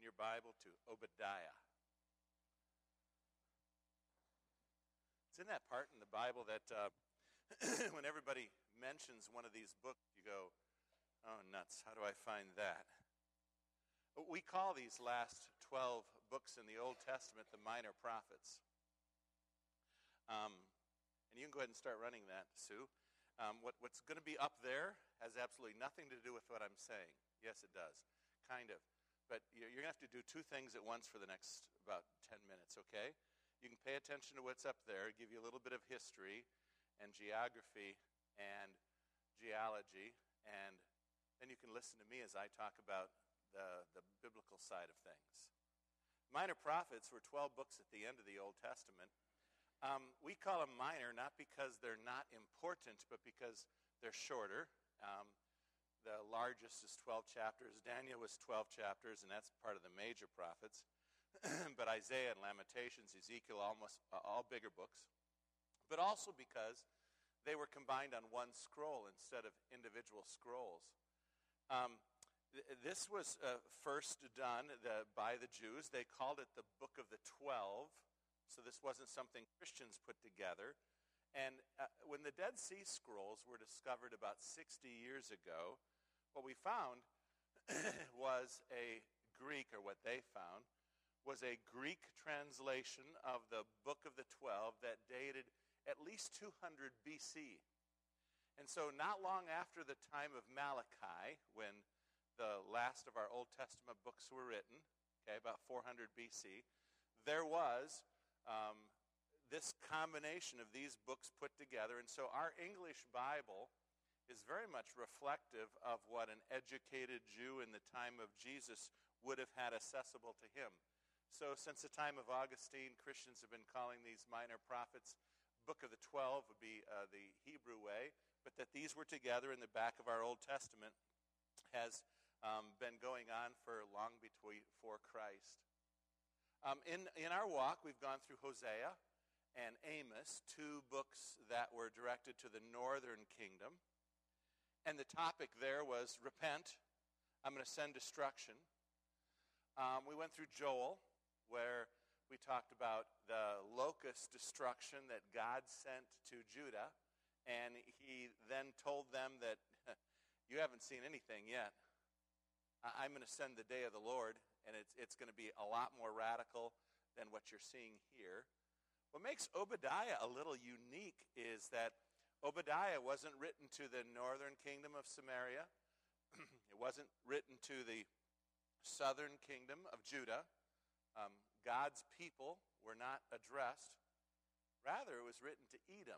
your Bible to Obadiah. It's in that part in the Bible that when everybody mentions one of these books, you go, oh, nuts, how do I find that? We call these last 12 books in the Old Testament the minor prophets. And you can go ahead and start running that, Sue. What's going to be up there has absolutely nothing to do with what I'm saying. Yes, it does, kind of. But you're going to have to do two things at once for the next about 10 minutes, okay? You can pay attention to what's up there, give you a little bit of history and geography and geology, and then you can listen to me as I talk about the biblical side of things. Minor prophets were 12 books at the end of the Old Testament. We call them minor not because they're not important, but because they're shorter. The largest is 12 chapters. Daniel was 12 chapters, and that's part of the major prophets. But Isaiah and Lamentations, Ezekiel, almost all bigger books. But also because they were combined on one scroll instead of individual scrolls. This was first done by the Jews. They called it the Book of the 12. So this wasn't something Christians put together. And when the Dead Sea Scrolls were discovered about 60 years ago, what we found was a Greek, or what they found, was a Greek translation of the Book of the 12 that dated at least 200 BC. And so not long after the time of Malachi, when the last of our Old Testament books were written, okay, about 400 BC, there was this combination of these books put together. And so our English Bible is very much reflective of what an educated Jew in the time of Jesus would have had accessible to him. So since the time of Augustine, Christians have been calling these minor prophets Book of the 12 would be the Hebrew way, but that these were together in the back of our Old Testament has been going on for long before Christ. In our walk, we've gone through Hosea and Amos, two books that were directed to the northern kingdom. And the topic there was, repent, I'm going to send destruction. We went through Joel, where we talked about the locust destruction that God sent to Judah. And he then told them that you haven't seen anything yet. I'm going to send the day of the Lord, and it's going to be a lot more radical than what you're seeing here. What makes Obadiah a little unique is that Obadiah wasn't written to the northern kingdom of Samaria. It wasn't written to the southern kingdom of Judah. God's people were not addressed. Rather, it was written to Edom.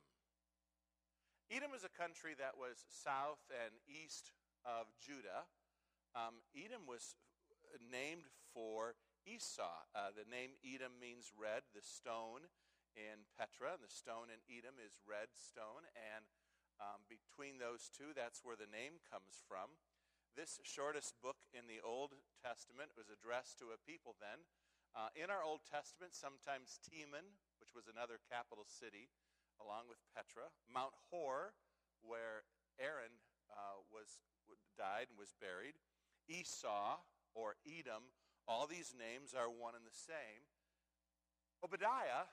Edom is a country that was south and east of Judah. Edom was named for Esau. The name Edom means red. The stone in Petra and the stone in Edom is red stone. And between those two, that's where the name comes from. This shortest book in the Old Testament was addressed to a people then. In our Old Testament, sometimes Teman, which was another capital city, along with Petra. Mount Hor, where Aaron died and was buried. Esau, or Edom, all these names are one and the same. Obadiah,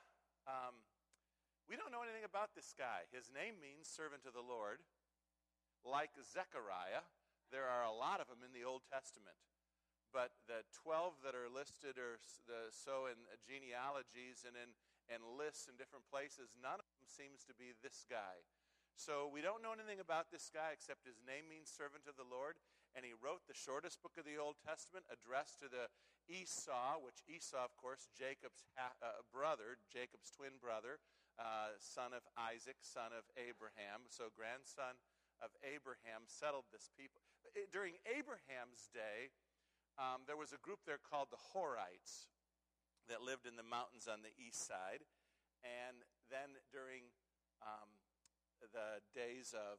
we don't know anything about this guy. His name means servant of the Lord. Like Zechariah, there are a lot of them in the Old Testament. But the 12 that are listed are so in genealogies and in lists in different places, none of them seems to be this guy. So we don't know anything about this guy except his name means servant of the Lord. And he wrote the shortest book of the Old Testament addressed to the Esau, which Esau, of course, Jacob's brother, Jacob's twin brother, son of Isaac, son of Abraham. So grandson of Abraham settled this people. During Abraham's day, there was a group there called the Horites that lived in the mountains on the east side. And then during the days of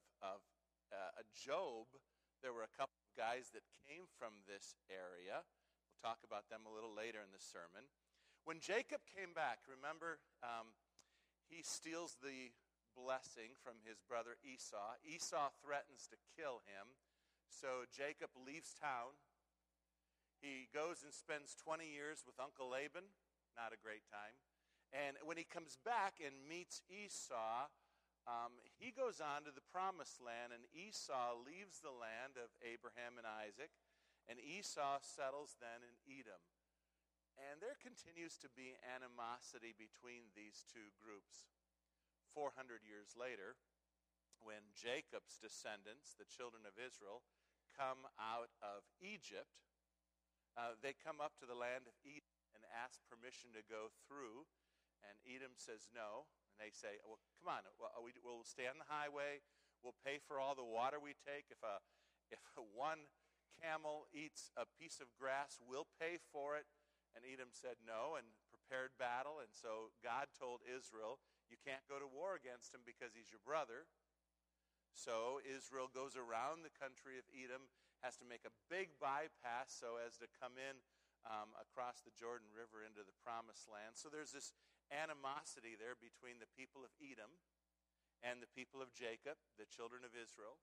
Job, there were a couple of guys that came from this area. We'll talk about them a little later in the sermon. When Jacob came back, remember, he steals the blessing from his brother Esau. Esau threatens to kill him. So Jacob leaves town. He goes and spends 20 years with Uncle Laban. Not a great time. And when he comes back and meets Esau, he goes on to the promised land, and Esau leaves the land of Abraham and Isaac, and Esau settles then in Edom. And there continues to be animosity between these two groups. 400 years later, when Jacob's descendants, the children of Israel, come out of Egypt, they come up to the land of Edom and ask permission to go through, and Edom says no. And they say, well, come on, we'll stay on the highway, we'll pay for all the water we take. If one camel eats a piece of grass, we'll pay for it. And Edom said no and prepared battle, and so God told Israel, you can't go to war against him because he's your brother. So Israel goes around the country of Edom, has to make a big bypass so as to come in across the Jordan River into the promised land. So there's this animosity there between the people of Edom and the people of Jacob, the children of Israel.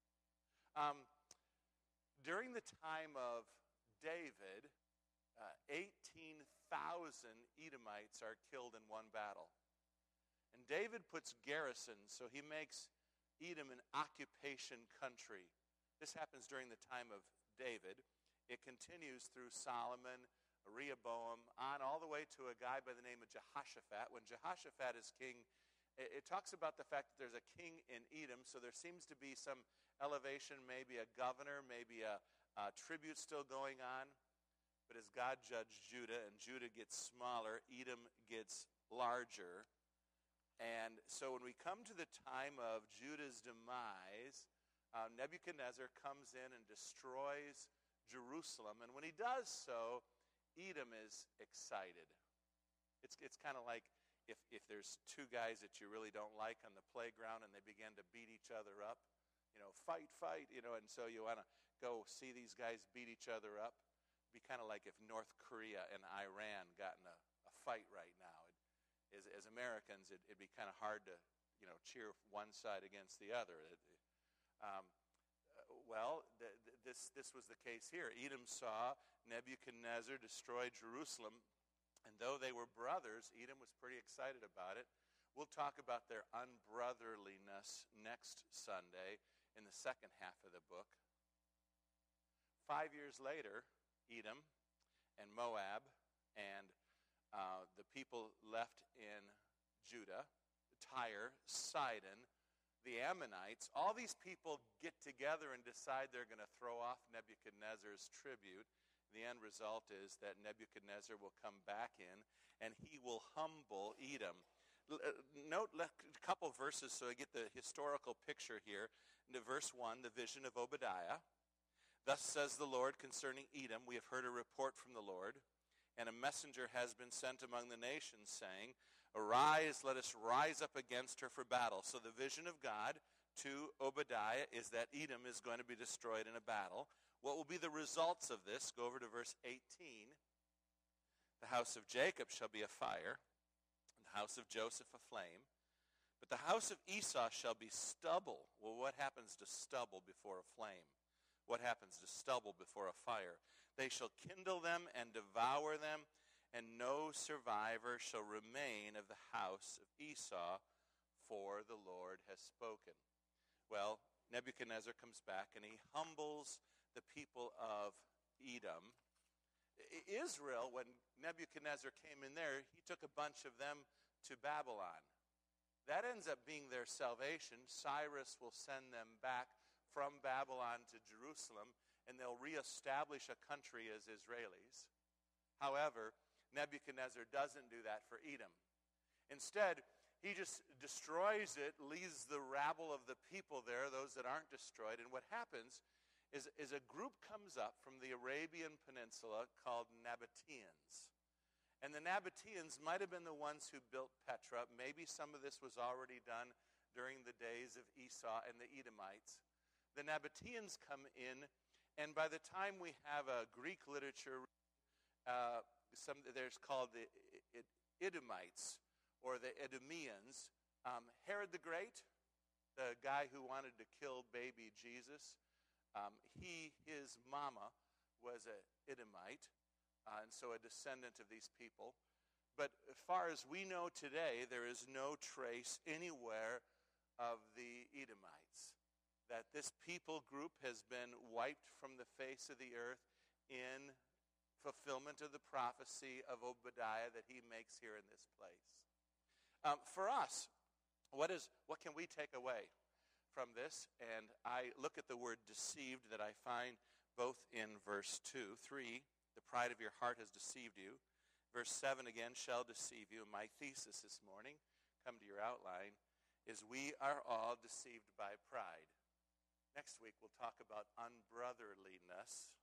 During the time of David, 18,000 Edomites are killed in one battle. And David puts garrisons, so he makes Edom an occupation country. This happens during the time of David. It continues through Solomon, Rehoboam, on all the way to a guy by the name of Jehoshaphat. When Jehoshaphat is king, it talks about the fact that there's a king in Edom, so there seems to be some elevation, maybe a governor, maybe a tribute still going on. But as God judged Judah, and Judah gets smaller, Edom gets larger. And so when we come to the time of Judah's demise, Nebuchadnezzar comes in and destroys Jerusalem. And when he does so, Edom is excited. It's kind of like if there's two guys that you really don't like on the playground and they begin to beat each other up, fight, and so you want to go see these guys beat each other up. It'd be kind of like if North Korea and Iran got in a fight right now. As Americans, it'd be kind of hard to, cheer one side against the other. This was the case here. Edom saw Nebuchadnezzar destroy Jerusalem, and though they were brothers, Edom was pretty excited about it. We'll talk about their unbrotherliness next Sunday in the second half of the book. 5 years later, Edom and Moab and the people left in Judah, Tyre, Sidon, the Ammonites, all these people get together and decide they're going to throw off Nebuchadnezzar's tribute. The end result is that Nebuchadnezzar will come back in and he will humble Edom. Note a couple verses so I get the historical picture here. Into verse 1, the vision of Obadiah. Thus says the Lord concerning Edom, we have heard a report from the Lord, and a messenger has been sent among the nations, saying, arise, let us rise up against her for battle. So the vision of God to Obadiah is that Edom is going to be destroyed in a battle. What will be the results of this? Go over to verse 18. The house of Jacob shall be a fire, and the house of Joseph a flame, but the house of Esau shall be stubble. Well, what happens to stubble before a flame? What happens to stubble before a fire? They shall kindle them and devour them, and no survivor shall remain of the house of Esau, for the Lord has spoken. Well, Nebuchadnezzar comes back and he humbles the people of Edom. Israel, when Nebuchadnezzar came in there, he took a bunch of them to Babylon. That ends up being their salvation. Cyrus will send them back from Babylon to Jerusalem, and they'll reestablish a country as Israelis. However, Nebuchadnezzar doesn't do that for Edom. Instead, he just destroys it, leaves the rabble of the people there, those that aren't destroyed. And what happens is a group comes up from the Arabian Peninsula called Nabateans. And the Nabateans might have been the ones who built Petra. Maybe some of this was already done during the days of Esau and the Edomites. The Nabateans come in, and by the time we have a Greek literature, there's called the Edomites or the Edomians. Herod the Great, the guy who wanted to kill baby Jesus, his mama was an Edomite, and so a descendant of these people. But as far as we know today, there is no trace anywhere of the Edomites. That this people group has been wiped from the face of the earth in fulfillment of the prophecy of Obadiah that he makes here in this place. For us, what can we take away from this? And I look at the word deceived that I find both in verse 2, 3, the pride of your heart has deceived you. Verse 7 again, shall deceive you. My thesis this morning, come to your outline, is we are all deceived by pride. Next week we'll talk about unbrotherliness.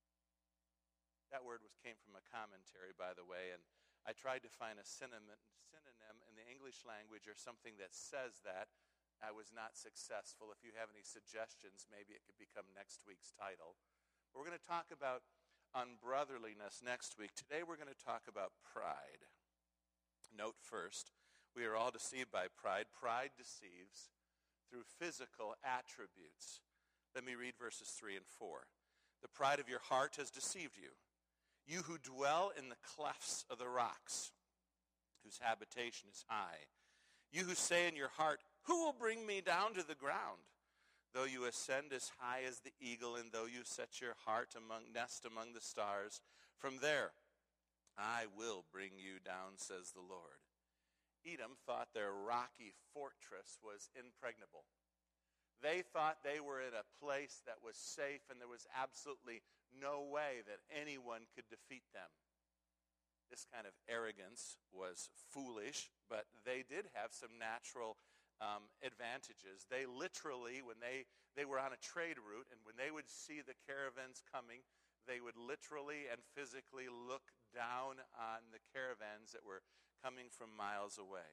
That word came from a commentary, by the way, and I tried to find a synonym in the English language or something that says that. I was not successful. If you have any suggestions, maybe it could become next week's title. We're going to talk about unbrotherliness next week. Today we're going to talk about pride. Note first, we are all deceived by pride. Pride deceives through physical attributes. Let me read verses 3 and 4. The pride of your heart has deceived you. You who dwell in the clefts of the rocks, whose habitation is high. You who say in your heart, who will bring me down to the ground? Though you ascend as high as the eagle, and though you set your heart nest among the stars, from there I will bring you down, says the Lord. Edom thought their rocky fortress was impregnable. They thought they were in a place that was safe and there was absolutely no way that anyone could defeat them. This kind of arrogance was foolish, but they did have some natural advantages. They literally, when they were on a trade route, and when they would see the caravans coming, they would literally and physically look down on the caravans that were coming from miles away.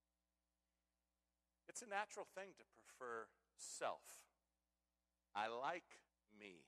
It's a natural thing to prefer self. I like me.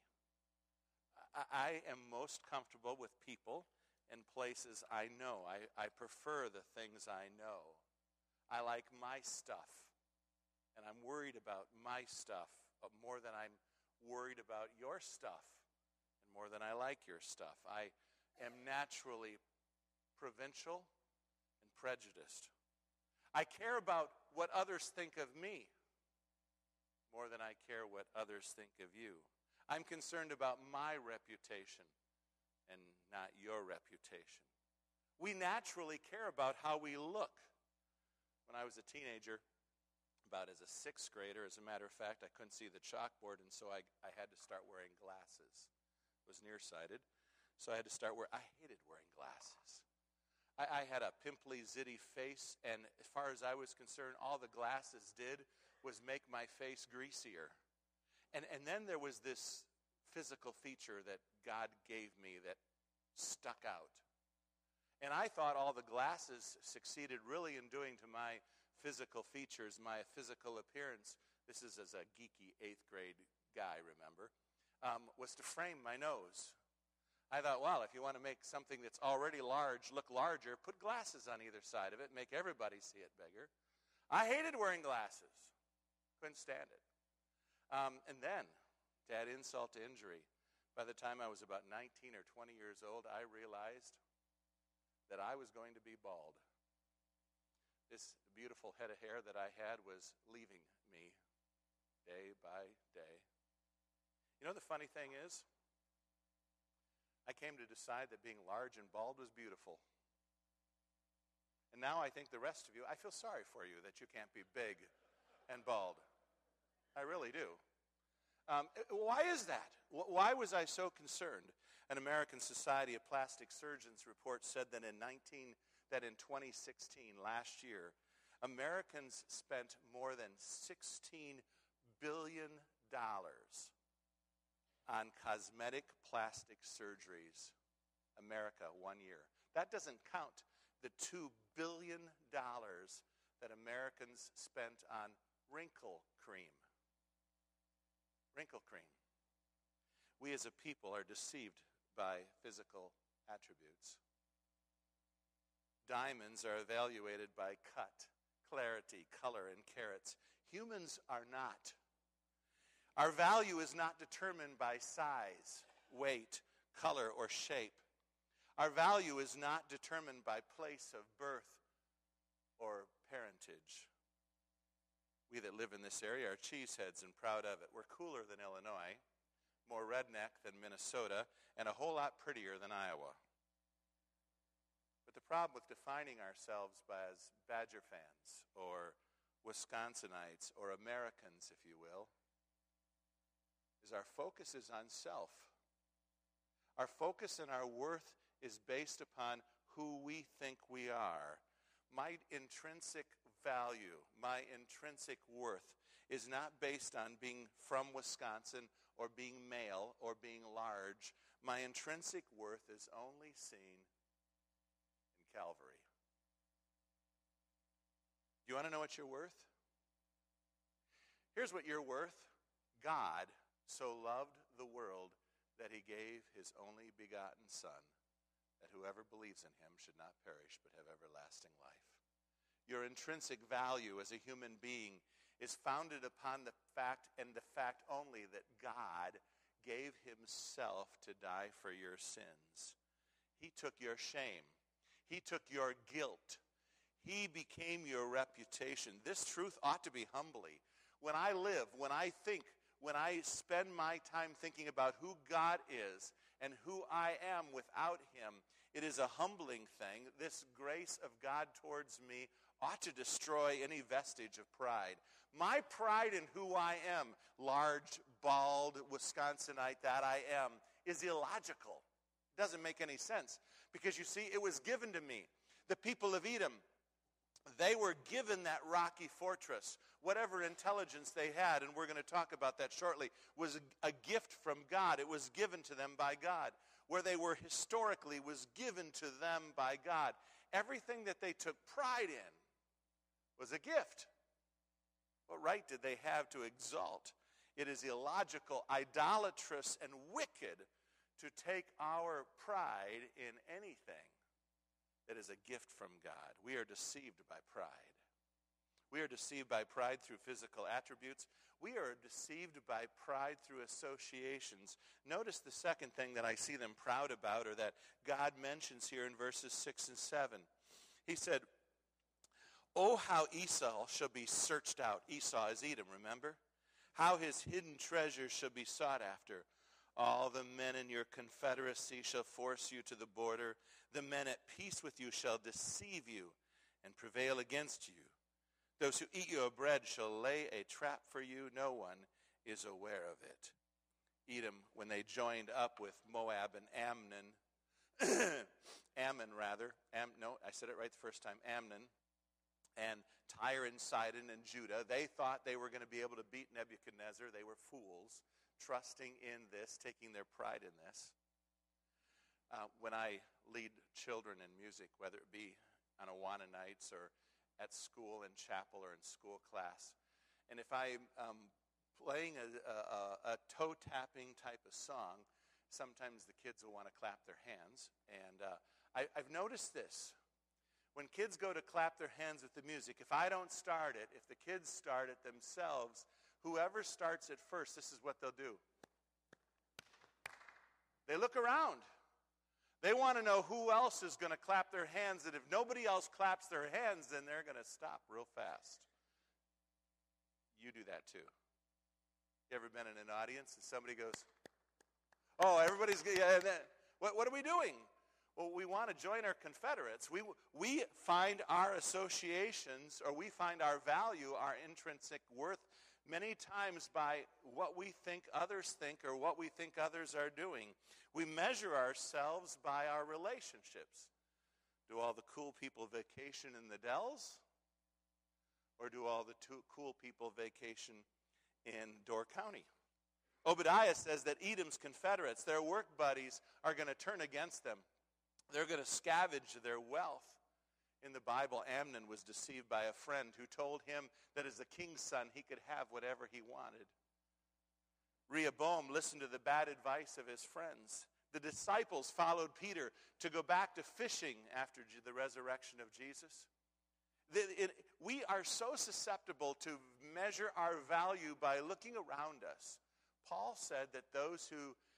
I am most comfortable with people and places I know. I prefer the things I know. I like my stuff. And I'm worried about my stuff more than I'm worried about your stuff and more than I like your stuff. I am naturally provincial and prejudiced. I care about what others think of me more than I care what others think of you. I'm concerned about my reputation and not your reputation. We naturally care about how we look. When I was a teenager, about as a sixth grader, as a matter of fact, I couldn't see the chalkboard, and so I had to start wearing glasses. I was nearsighted, so I had to start I hated wearing glasses. I had a pimply, zitty face, and as far as I was concerned, all the glasses did was make my face greasier. And then there was this physical feature that God gave me that stuck out. And I thought all the glasses succeeded really in doing to my physical features, my physical appearance, this is as a geeky 8th grade guy, remember, was to frame my nose. I thought, well, if you want to make something that's already large look larger, put glasses on either side of it, make everybody see it bigger. I hated wearing glasses. Couldn't stand it. And then, to add insult to injury, by the time I was about 19 or 20 years old, I realized that I was going to be bald. This beautiful head of hair that I had was leaving me day by day. You know, the funny thing is, I came to decide that being large and bald was beautiful. And now I think the rest of you, I feel sorry for you that you can't be big and bald. I really do. Why is that? Why was I so concerned? An American Society of Plastic Surgeons report said that in 2016, last year, Americans spent more than $16 billion on cosmetic plastic surgeries. America, 1 year. That doesn't count the $2 billion that Americans spent on wrinkle cream. Wrinkle cream. We as a people are deceived by physical attributes. Diamonds are evaluated by cut, clarity, color, and carats. Humans are not. Our value is not determined by size, weight, color, or shape. Our value is not determined by place of birth or parentage. We that live in this area are cheeseheads and proud of it. We're cooler than Illinois, more redneck than Minnesota, and a whole lot prettier than Iowa. But the problem with defining ourselves as Badger fans or Wisconsinites or Americans, if you will, is our focus is on self. Our focus and our worth is based upon who we think we are. My intrinsic value, my intrinsic worth is not based on being from Wisconsin or being male or being large. My intrinsic worth is only seen in Calvary. Do you want to know what you're worth? Here's what you're worth. God so loved the world that he gave his only begotten Son, that whoever believes in him should not perish but have everlasting life. Your intrinsic value as a human being is founded upon the fact and the fact only that God gave himself to die for your sins. He took your shame. He took your guilt. He became your reputation. This truth ought to be humbling. When I live, when I think, when I spend my time thinking about who God is and who I am without him, it is a humbling thing. This grace of God towards me ought to destroy any vestige of pride. My pride in who I am, large, bald, Wisconsinite that I am, is illogical. It doesn't make any sense. Because you see, it was given to me. The people of Edom, they were given that rocky fortress. Whatever intelligence they had, and we're going to talk about that shortly, was a gift from God. It was given to them by God. Where they were historically was given to them by God. Everything that they took pride in was a gift. What right did they have to exalt? It is illogical, idolatrous, and wicked to take our pride in anything that is a gift from God. We are deceived by pride. We are deceived by pride through physical attributes. We are deceived by pride through associations. Notice the second thing that I see them proud about, or that God mentions here in verses 6 and 7. He said, "Oh, how Esau shall be searched out." Esau is Edom, remember? "How his hidden treasures shall be sought after. All the men in your confederacy shall force you to the border. The men at peace with you shall deceive you and prevail against you. Those who eat your bread shall lay a trap for you. No one is aware of it." Edom, when they joined up with Moab and Ammon, I said it right the first time, Ammon, and Tyre and Sidon and Judah, they thought they were going to be able to beat Nebuchadnezzar. They were fools, trusting in this, taking their pride in this. When I lead children in music, whether it be on Awana nights or at school, in chapel, or in school class, and if I'm playing a toe-tapping type of song, sometimes the kids will want to clap their hands. And I've noticed this. When kids go to clap their hands with the music, if I don't start it, if the kids start it themselves, whoever starts it first, this is what they'll do. They look around. They want to know who else is going to clap their hands, and if nobody else claps their hands, then they're going to stop real fast. You do that too. You ever been in an audience and somebody goes, "Oh, everybody's, yeah, what are we doing?" Well, we want to join our confederates. We find our associations, or we find our value, our intrinsic worth, many times by what we think others think or what we think others are doing. We measure ourselves by our relationships. Do all the cool people vacation in the Dells? Or do all the cool people vacation in Door County? Obadiah says that Edom's confederates, their work buddies, are going to turn against them. They're going to scavenge their wealth. In the Bible, Amnon was deceived by a friend who told him that as a king's son, he could have whatever he wanted. Rehoboam listened to the bad advice of his friends. The disciples followed Peter to go back to fishing after the resurrection of Jesus. We are so susceptible to measure our value by looking around us. Paul said that those who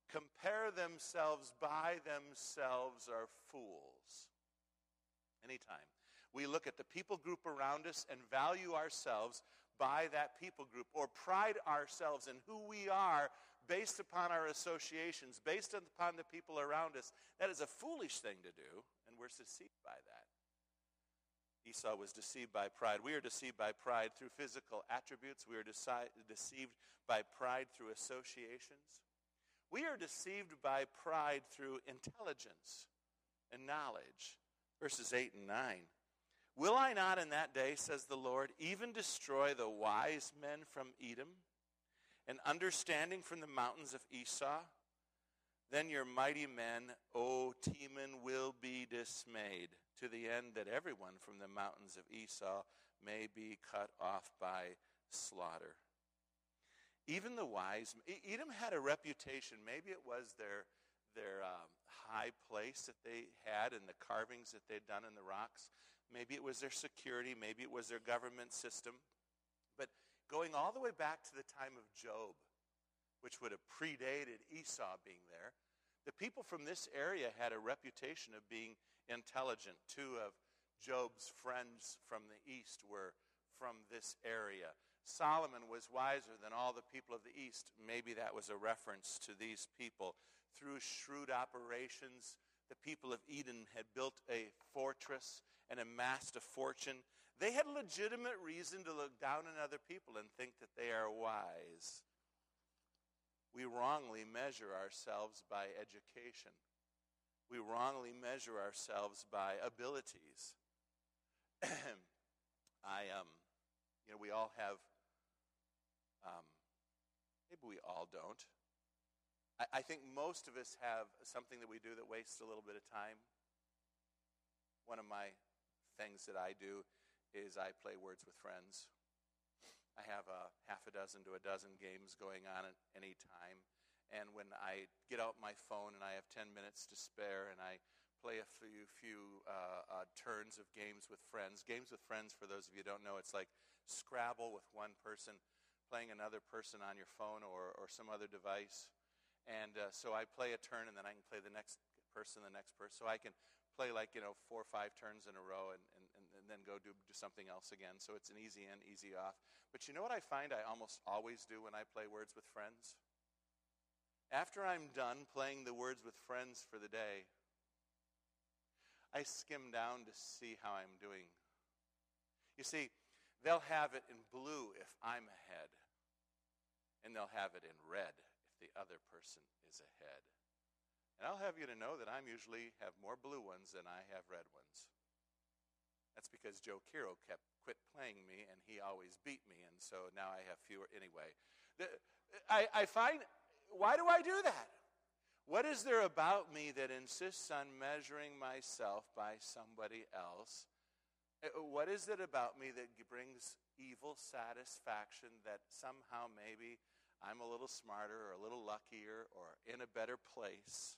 compare themselves by themselves are fools. Anytime we look at the people group around us and value ourselves by that people group, or pride ourselves in who we are based upon our associations, based upon the people around us, that is a foolish thing to do, and we're deceived by that. Esau was deceived by pride. We are deceived by pride through physical attributes. We are deceived by pride through associations. We are deceived by pride through intelligence and knowledge. Verses 8 and 9. Will I not in that day, says the Lord, even destroy the wise men from Edom, and understanding from the mountains of Esau? Then your mighty men, O Teman, will be dismayed, to the end that everyone from the mountains of Esau may be cut off by slaughter. Even the wise, Edom had a reputation. Maybe it was their high place that they had and the carvings that they'd done in the rocks. Maybe it was their security. Maybe it was their government system. But going all the way back to the time of Job, which would have predated Esau being there, the people from this area had a reputation of being intelligent. Two of Job's friends from the east were from this area. Solomon was wiser than all the people of the east. Maybe that was a reference to these people. Through shrewd operations, the people of Edom had built a fortress and amassed a fortune. They had legitimate reason to look down on other people and think that they are wise. We wrongly measure ourselves by education. We wrongly measure ourselves by abilities. We all have, maybe we all don't. I think most of us have something that we do that wastes a little bit of time. One of my things that I do is I play Words with Friends. I have half a dozen to a dozen games going on at any time. And when I get out my phone and I have 10 minutes to spare and I play a few turns of Games with Friends. Games with Friends, for those of you who don't know, it's like Scrabble with one person playing another person on your phone or some other device. And so I play a turn and then I can play the next person. So I can play 4 or 5 turns in a row and then go do something else again. So it's an easy in, easy off. But you know what I find I almost always do when I play Words with Friends? After I'm done playing the Words with Friends for the day, I skim down to see how I'm doing. You see, they'll have it in blue if I'm ahead, and they'll have it in red if the other person is ahead. And I'll have you to know that I usually have more blue ones than I have red ones. That's because Joe Kiro quit playing me, and he always beat me, and so now I have fewer. Anyway, I find, why do I do that? What is there about me that insists on measuring myself by somebody else? What is it about me that brings evil satisfaction that somehow maybe I'm a little smarter or a little luckier or in a better place?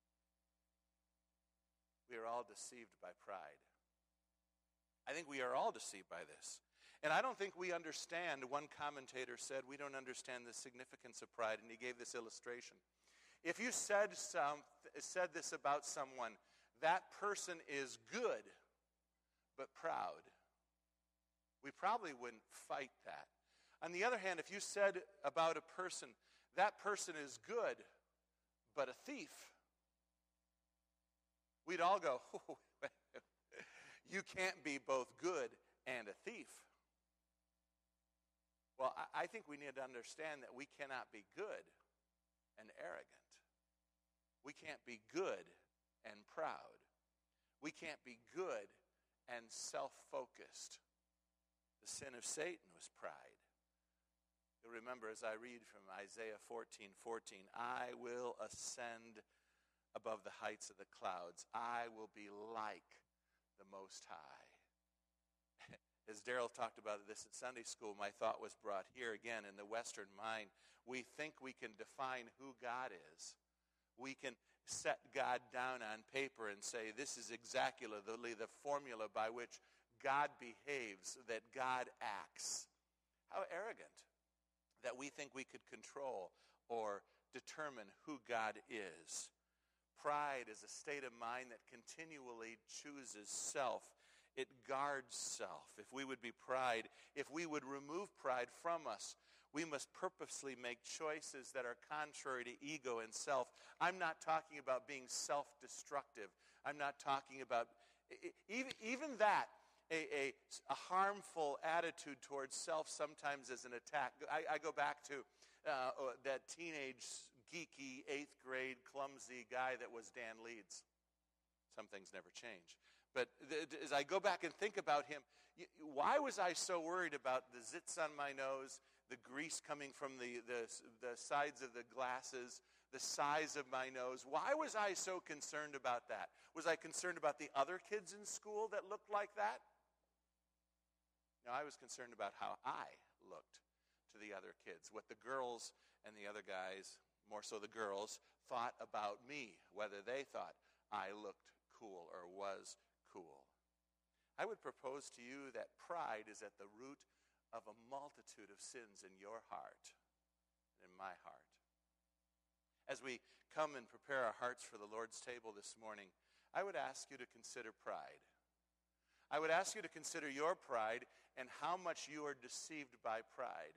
We are all deceived by pride. I think we are all deceived by this. And I don't think we understand. One commentator said we don't understand the significance of pride, and he gave this illustration. If you said this about someone, that person is good but proud, we probably wouldn't fight that. On the other hand, if you said about a person, that person is good but a thief, we'd all go, oh, you can't be both good and a thief. Well, I think we need to understand that we cannot be good and arrogant. We can't be good and proud. We can't be good and self-focused. The sin of Satan was pride. You'll remember as I read from Isaiah 14:14, I will ascend above the heights of the clouds. I will be like the Most High. As Daryl talked about this at Sunday school, my thought was brought here again in the Western mind. We think we can define who God is. We can set God down on paper and say this is exactly the formula by which God behaves, that God acts. How arrogant that we think we could control or determine who God is. Pride is a state of mind that continually chooses self. It guards self. If we would be pride, if we would remove pride from us, we must purposely make choices that are contrary to ego and self. I'm not talking about being self-destructive. I'm not talking about, even that, a harmful attitude towards self sometimes is an attack. I go back to that teenage, geeky, 8th grade, clumsy guy that was Dan Leeds. Some things never change. But as I go back and think about him, why was I so worried about the zits on my nose, the grease coming from the sides of the glasses, the size of my nose? Why was I so concerned about that? Was I concerned about the other kids in school that looked like that? No, I was concerned about how I looked to the other kids, what the girls and the other guys, more so the girls, thought about me, whether they thought I looked cool or was cool. I would propose to you that pride is at the root of a multitude of sins in your heart and in my heart. As we come and prepare our hearts for the Lord's table this morning, I would ask you to consider pride. I would ask you to consider your pride and how much you are deceived by pride.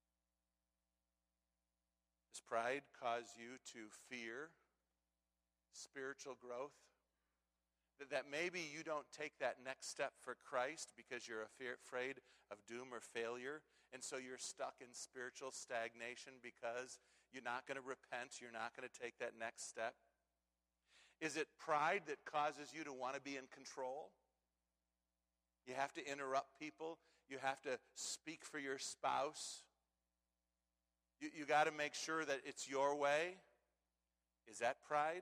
Does pride cause you to fear spiritual growth? That maybe you don't take that next step for Christ because you're afraid of doom or failure, and so you're stuck in spiritual stagnation because you're not going to repent, you're not going to take that next step? Is it pride that causes you to want to be in control? You have to interrupt people. You have to speak for your spouse. You got to make sure that it's your way. Is that pride?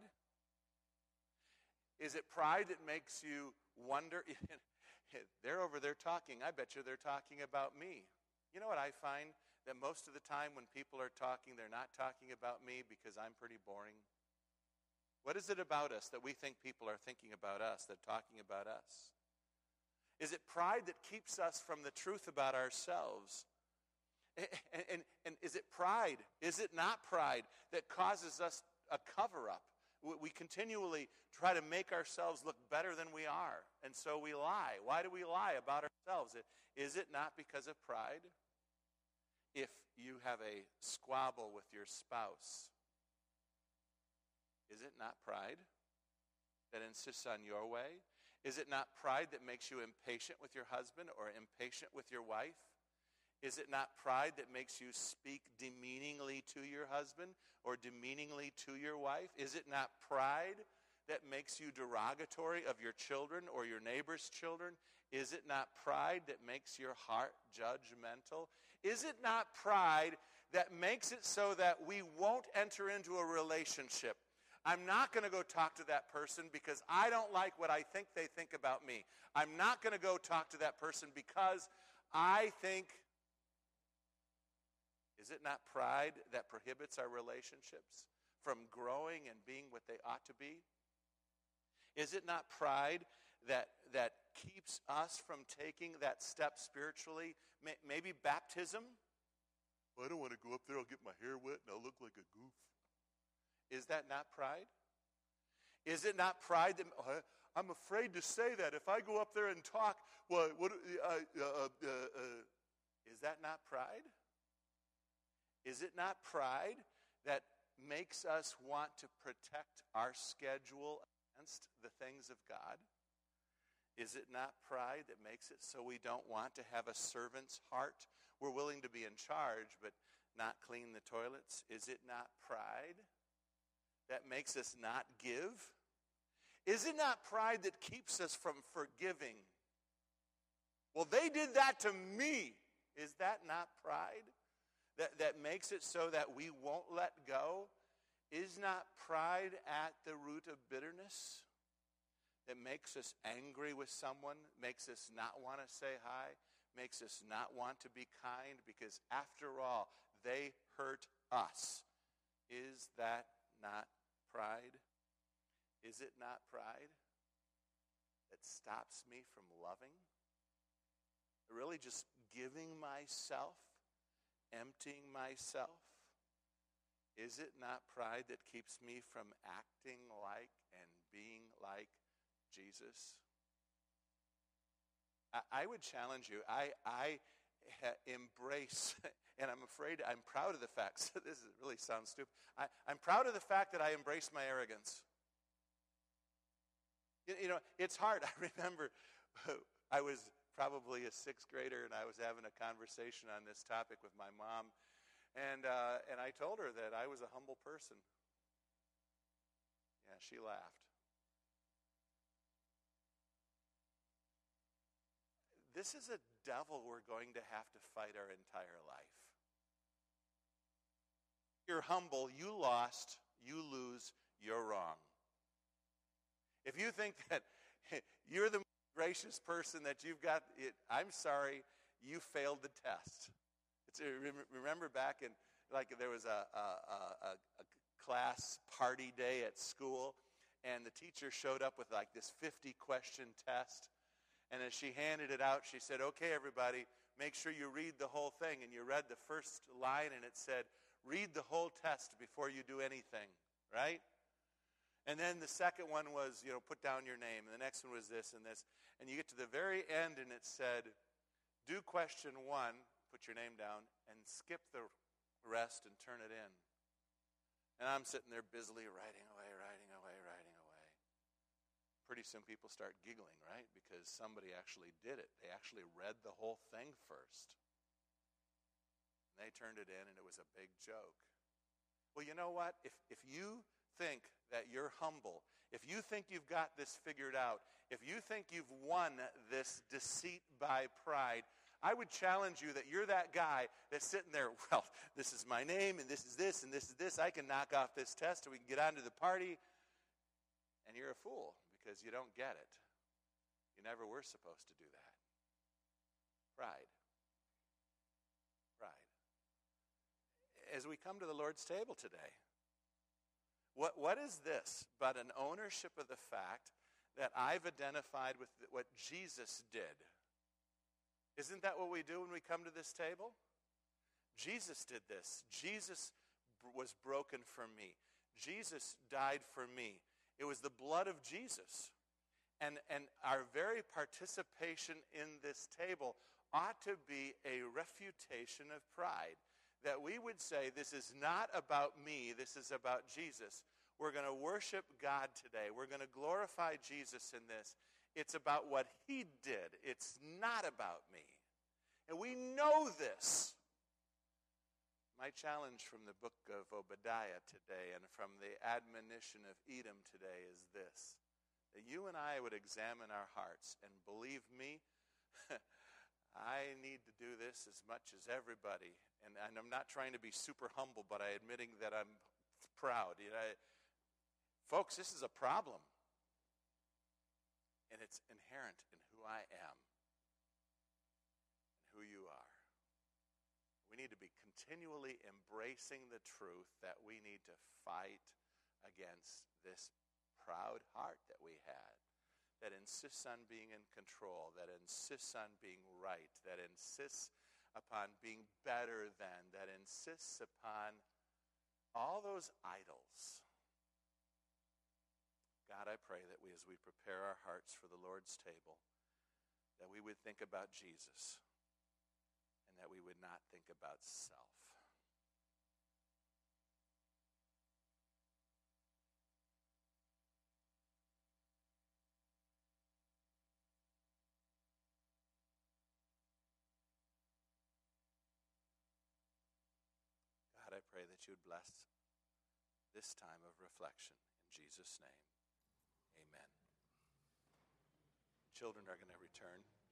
Is it pride that makes you wonder? They're over there talking. I bet you they're talking about me. You know what I find? That most of the time when people are talking, they're not talking about me because I'm pretty boring. What is it about us that we think people are thinking about us, that are talking about us? Is it pride that keeps us from the truth about ourselves? And is it pride? Is it not pride that causes us a cover-up? We continually try to make ourselves look better than we are, and so we lie. Why do we lie about ourselves? Is it not because of pride? If you have a squabble with your spouse, is it not pride that insists on your way? Is it not pride that makes you impatient with your husband or impatient with your wife? Is it not pride that makes you speak demeaningly to your husband or demeaningly to your wife? Is it not pride that makes you derogatory of your children or your neighbor's children? Is it not pride that makes your heart judgmental? Is it not pride that makes it so that we won't enter into a relationship? I'm not going to go talk to that person because I don't like what I think they think about me. I'm not going to go talk to that person because I think... Is it not pride that prohibits our relationships from growing and being what they ought to be? Is it not pride that keeps us from taking that step spiritually? Maybe baptism? Well, I don't want to go up there, I'll get my hair wet and I'll look like a goof. Is that not pride? Is it not pride that... I'm afraid to say that. If I go up there and talk, is that not pride? Is it not pride that makes us want to protect our schedule against the things of God? Is it not pride that makes it so we don't want to have a servant's heart? We're willing to be in charge, but not clean the toilets. Is it not pride that makes us not give? Is it not pride that keeps us from forgiving? Well, they did that to me. Is that not pride? That makes it so that we won't let go? Is not pride at the root of bitterness that makes us angry with someone, makes us not want to say hi, makes us not want to be kind because after all, they hurt us? Is that not pride? Is it not pride that stops me from loving? Really just giving myself? Emptying myself? Is it not pride that keeps me from acting like and being like Jesus? I would challenge you. I embrace, and I'm proud of the fact, so this really sounds stupid. I'm proud of the fact that I embrace my arrogance. You know, it's hard. I remember I was probably a sixth grader, and I was having a conversation on this topic with my mom, and I told her that I was a humble person. Yeah, she laughed. This is a devil we're going to have to fight our entire life. You're humble, you lost, you lose, you're wrong. If you think that you're the gracious person that you've got, I'm sorry, you failed the test. Remember back in, like, there was a class party day at school, and the teacher showed up with like this 50-question test. And as she handed it out, she said, okay, everybody, make sure you read the whole thing. And you read the first line, and it said, read the whole test before you do anything, right? And then the second one was, put down your name. And the next one was this and this. And you get to the very end, and it said, do question 1, put your name down, and skip the rest and turn it in. And I'm sitting there busily writing away. Pretty soon people start giggling, right? Because somebody actually did it. They actually read the whole thing first. And they turned it in, and it was a big joke. Well, you know what? If you think that you're humble, if you think you've got this figured out, if you think you've won this deceit by pride, I would challenge you that you're that guy that's sitting there, well, this is my name, and this is this, and this is this. I can knock off this test, and we can get on to the party. And you're a fool. Because you don't get it. You never were supposed to do that. Pride. As we come to the Lord's table today, what is this but an ownership of the fact that I've identified with what Jesus did? Isn't that what we do when we come to this table? Jesus did this. Jesus was broken for me. Jesus died for me. It was the blood of Jesus. And our very participation in this table ought to be a refutation of pride. That we would say, this is not about me, this is about Jesus. We're going to worship God today. We're going to glorify Jesus in this. It's about what he did. It's not about me. And we know this. My challenge from the book of Obadiah today and from the admonition of Edom today is this, that you and I would examine our hearts, and believe me, I need to do this as much as everybody. And I'm not trying to be super humble, but I'm admitting that I'm proud. Folks, this is a problem. And it's inherent in who I am and who you are. We need to be continually embracing the truth that we need to fight against this proud heart that we had, that insists on being in control, that insists on being right, that insists upon being better than, that insists upon all those idols. God, I pray that as we prepare our hearts for the Lord's table, that we would think about Jesus, and that we would not think about self. God, I pray that you would bless this time of reflection. In Jesus' name, amen. Children are going to return.